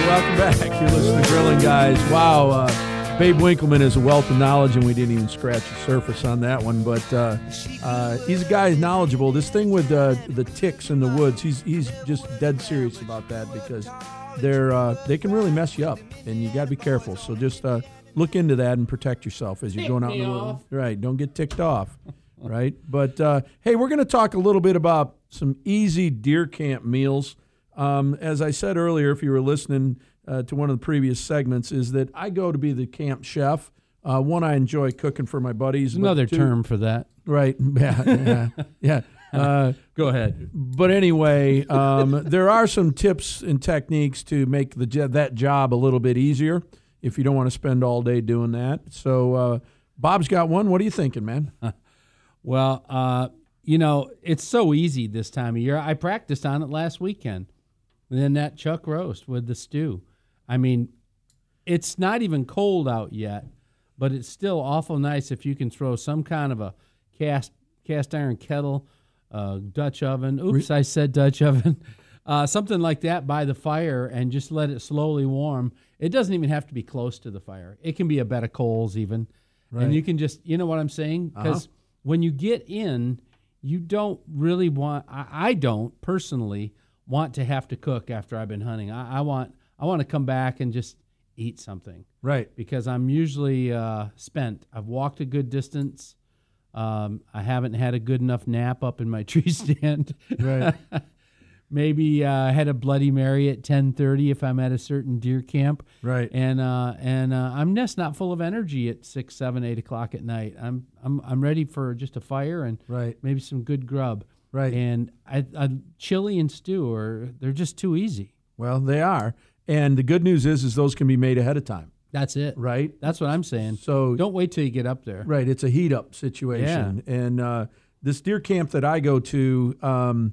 welcome back. You're listening to Grilling Guys. Wow, Babe Winkleman is a wealth of knowledge, and we didn't even scratch the surface on that one. But he's a guy who's knowledgeable. This thing with the ticks in the woods, he's just dead serious about that because they can really mess you up, and you got to be careful. So just look into that and protect yourself as you're going out in the woods. Right, don't get ticked off. Right, but hey, we're going to talk a little bit about some easy deer camp meals. As I said earlier, if you were listening to one of the previous segments, is that I go to be the camp chef. One, I enjoy cooking for my buddies. Another term for that. Right. Yeah. Go ahead. But anyway, there are some tips and techniques to make that job a little bit easier if you don't want to spend all day doing that. So Bob's got one. What are you thinking, man? Well, it's so easy this time of year. I practiced on it last weekend. And then that chuck roast with the stew. I mean, it's not even cold out yet, but it's still awful nice if you can throw some kind of a cast iron kettle, Dutch oven. Oops, I said Dutch oven. Something like that by the fire and just let it slowly warm. It doesn't even have to be close to the fire. It can be a bed of coals even. Right. And you can just, you know what I'm saying? Because when you get in, you don't really want, I don't personally want to have to cook after I've been hunting. I want to come back and just eat something. Right. Because I'm usually spent. I've walked a good distance. I haven't had a good enough nap up in my tree stand. Right. Maybe I had a Bloody Mary at 10:30 if I'm at a certain deer camp. Right. And I'm just not full of energy at 6, 7, 8 o'clock at night. I'm ready for just a fire and maybe some good grub. Right. And chili and stew they're just too easy. Well, they are. And the good news is those can be made ahead of time. That's it. Right? That's what I'm saying. So don't wait till you get up there. Right. It's a heat-up situation. Yeah. And this deer camp that I go to,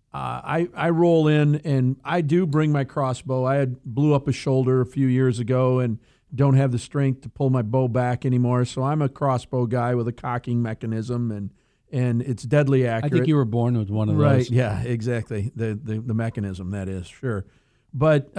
I roll in, and I do bring my crossbow. I blew up a shoulder a few years ago and don't have the strength to pull my bow back anymore. So I'm a crossbow guy with a cocking mechanism, and it's deadly accurate. I think you were born with one of those. Right, yeah, exactly. The mechanism, that is, sure. But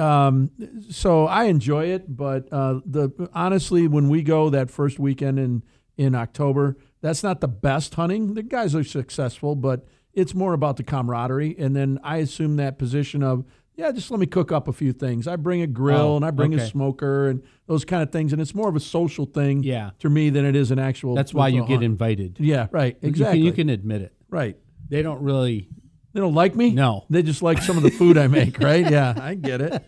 so I enjoy it, but honestly, when we go that first weekend in October, that's not the best hunting. The guys are successful, but it's more about the camaraderie. And then I assume that position of, just let me cook up a few things. I bring a grill and I bring a smoker and those kind of things. And it's more of a social thing to me than it is an actual. That's why you get invited. Yeah, right. Exactly. You can admit it. Right. They don't like me? No. They just like some of the food I make, right? Yeah, I get it.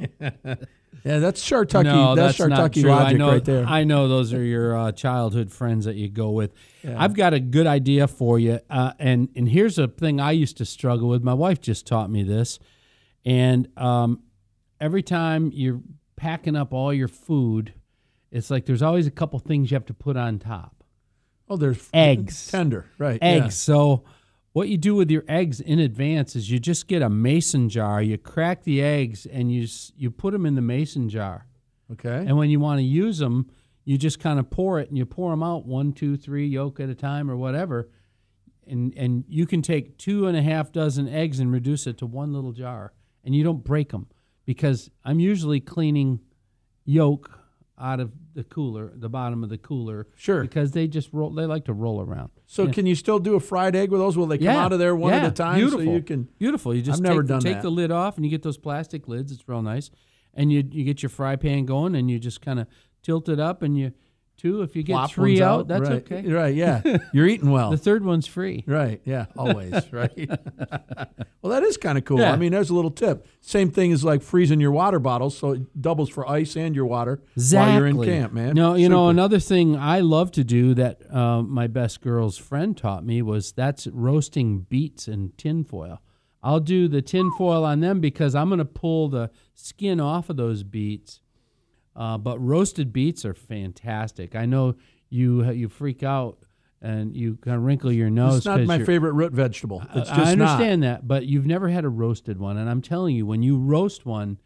Yeah, that's Shartucky. No, that's Shartucky not logic right there. I know those are your childhood friends that you go with. Yeah. I've got a good idea for you. And here's a thing I used to struggle with. My wife just taught me this. And every time you're packing up all your food, it's like there's always a couple things you have to put on top. Oh, there's eggs. Tender, right. Eggs. Yeah. So what you do with your eggs in advance is you just get a mason jar, you crack the eggs, and you put them in the mason jar. Okay. And when you want to use them, you just kind of pour it, and you pour them out 1, 2, 3 yolk at a time or whatever. And you can take 2.5 dozen eggs and reduce it to one little jar, and you don't break them because I'm usually cleaning yolk out of the cooler, the bottom of the cooler. Sure. Because they just roll. They like to roll around. So can you still do a fried egg with those? Will they come out of there one at a time? Beautiful. So you can. Beautiful. You just take the lid off, and you get those plastic lids. It's real nice. And you get your fry pan going, and you just kind of tilt it up, and if you get Plop 3 out, that's right. okay. Right, yeah. You're eating well. The third one's free. Right, yeah, always, right? Well, that is kind of cool. Yeah. I mean, there's a little tip. Same thing as like freezing your water bottles, so it doubles for ice and your water while you're in camp, man. No, another thing I love to do that my best girl's friend taught me that's roasting beets in tinfoil. I'll do the tinfoil on them because I'm going to pull the skin off of those beets. But roasted beets are fantastic. I know you freak out and you kind of wrinkle your nose. It's not my favorite root vegetable. It's just I understand that, but you've never had a roasted one. And I'm telling you, when you roast one,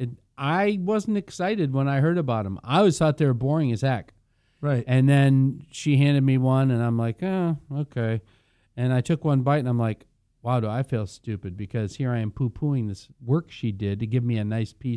I wasn't excited when I heard about them. I always thought they were boring as heck. Right. And then she handed me one, and I'm like, oh, okay. And I took one bite, and I'm like, wow, do I feel stupid because here I am poo-pooing this work she did to give me a nice piece of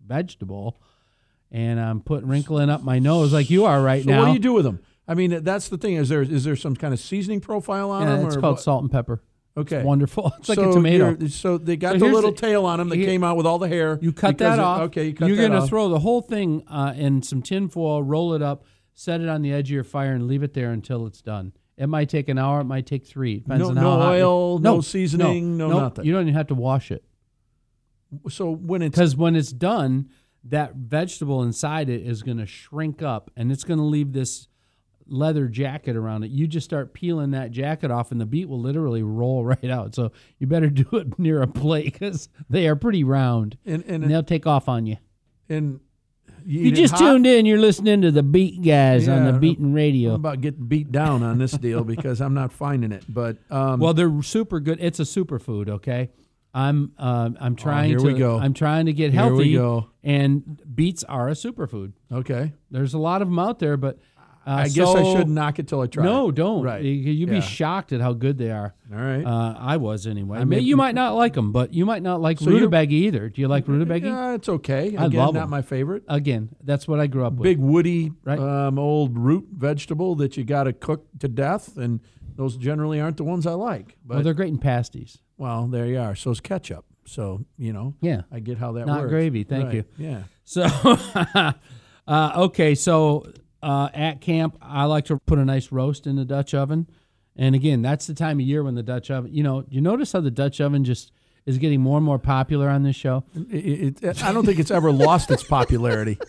vegetable, and I'm wrinkling up my nose like you are right So now. what do you do with them? I mean, that's the thing. Is there some kind of seasoning profile on them? It's or called what? salt and pepper. Okay. It's wonderful. It's like So a tomato. So they got So the here's little the- tail on them that came out with all the hair. You cut because that off. Okay, you cut You're that gonna off. throw the whole thing in some tin foil, roll it up, set it on the edge of your fire, and leave it there until it's done. It might take an hour. It might take 3. Depends No, on no how hot oil, no seasoning, no nothing. You don't even have to wash it. So when it's Because when it's done, that vegetable inside it is going to shrink up, and it's going to leave this leather jacket around it. You just start peeling that jacket off, and the beet will literally roll right out. So you better do it near a plate because they are pretty round, and they'll take off on you. and You eat it just hot? tuned in. You're listening to the Beat Guys on the Yeah, Beaten I'm Radio. about getting beat down on this deal because I'm not finding it. But Well, they're super good. It's a superfood. Okay, I'm trying here to we go. I'm trying to get Here we healthy. go. And beets are a superfood. okay, There's a lot of them out there, but I guess I shouldn't knock it till I try. No, it. don't. Right. You'd be Yeah. shocked at how good they are. All right. I was anyway. I mean- You might not like them, but you might not like So you- rutabaga either. Do you like rutabaga? Yeah, it's okay. I Again, love not 'em. my favorite. Again, that's what I grew up with. Big woody, Right. old root vegetable that you got to cook to death, and those generally aren't the ones I like. But Well, they're great in pasties. well, there you are. So is ketchup. So Yeah. I get how that Not works. gravy, thank Right. you. Yeah. So, okay, so at camp, I like to put a nice roast in the Dutch oven. And again, that's the time of year when the Dutch oven, you notice how the Dutch oven just is getting more and more popular on this show? I don't think it's ever lost its popularity.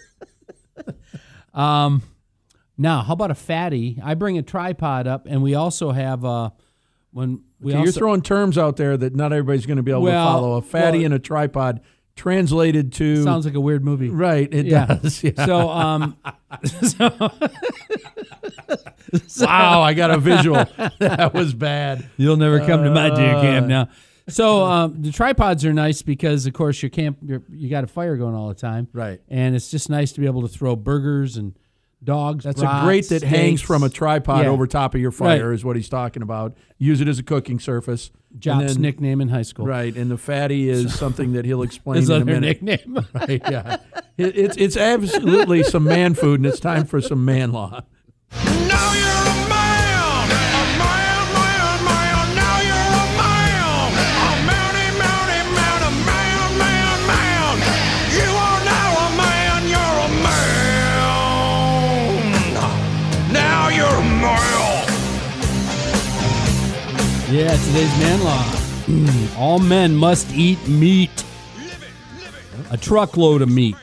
Now, how about a fatty? I bring a tripod up, and we also have You're throwing terms out there that not everybody's going to be able to follow. A fatty and a tripod translated to sounds like a weird movie. right. It Yeah. does. Yeah. So, Wow, I got a visual. That was bad. you'll never come to my deer camp now. So the tripods are nice because, of course, you got a fire going all the time, Right. And it's just nice to be able to throw burgers and dogs. That's brats, a grate that hangs steaks. from a tripod Yeah. over top of your fire Right. is what he's talking about. Use it as a cooking surface. And Jop's then- nickname in high school. Right, and the fatty is something that he'll explain His in a other minute. nickname. Right, yeah. It's absolutely some man food, and it's time for some man law. Now you're a man, man. Now you're a man, man. You are now a man, you're a man. Now you're a man. Yeah, today's man law. All men must eat meat. A truckload of meat.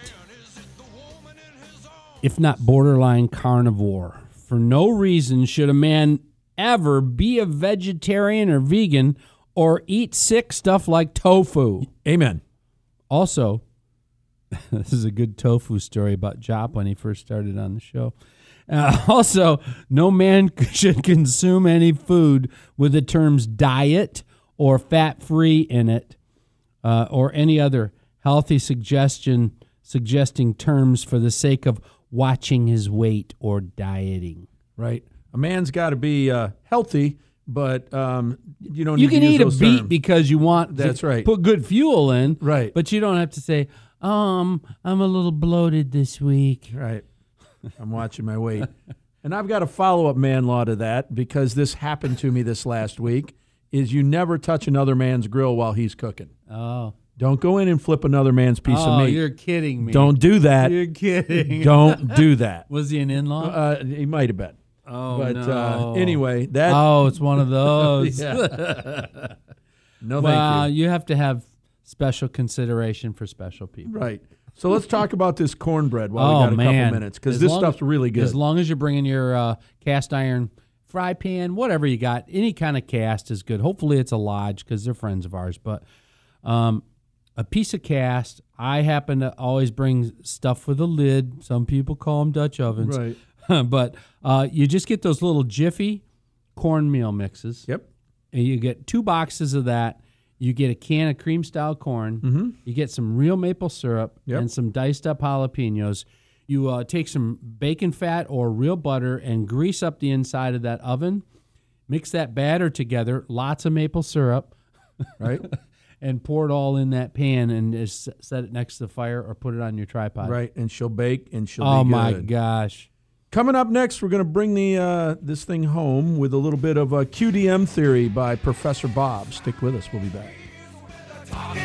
If not borderline carnivore. For no reason should a man ever be a vegetarian or vegan or eat sick stuff like tofu. Amen. Also, this is a good tofu story about Jop when he first started on the show. Also, no man should consume any food with the terms diet or fat-free in it, or any other healthy suggesting terms for the sake of watching his weight or dieting. Right. A man's got to be healthy, but you don't. You need can to use eat a those beet terms. because you want That's to right. put good fuel in, Right. But you don't have to say, I'm a little bloated this week. Right. I'm watching my weight. And I've got a follow-up man law to that because this happened to me this last week, is you never touch another man's grill while he's cooking. Oh, Don't go in and flip another man's piece of meat. you're kidding me. Don't do that. You're kidding. Don't do that. Was he an in-law? He might have been. Oh, But no. anyway, that. Oh, it's one of those. Yeah. No, Well, thank you. you have to have special consideration for special people. Right. So let's talk about this cornbread while Oh, we got a man. couple minutes, because As this long- stuff's really good. As long as you're bringing your cast iron fry pan, whatever you got, any kind of cast is good. Hopefully it's a Lodge because they're friends of ours. But a piece of cast, I happen to always bring stuff with a lid. Some people call them Dutch ovens. Right. But you just get those little Jiffy cornmeal mixes. Yep. And you get 2 boxes of that. You get a can of cream-style corn. Mm-hmm. You get some real maple syrup Yep. and some diced-up jalapenos. You take some bacon fat or real butter and grease up the inside of that oven. Mix that batter together, lots of maple syrup. Right. and pour it all in that pan and just set it next to the fire or put it on your tripod. Right, and she'll bake and she'll Oh be good. my gosh. Coming up next, we're going to bring the this thing home with a little bit of QDM theory by Professor Bob. Stick with us. We'll be back.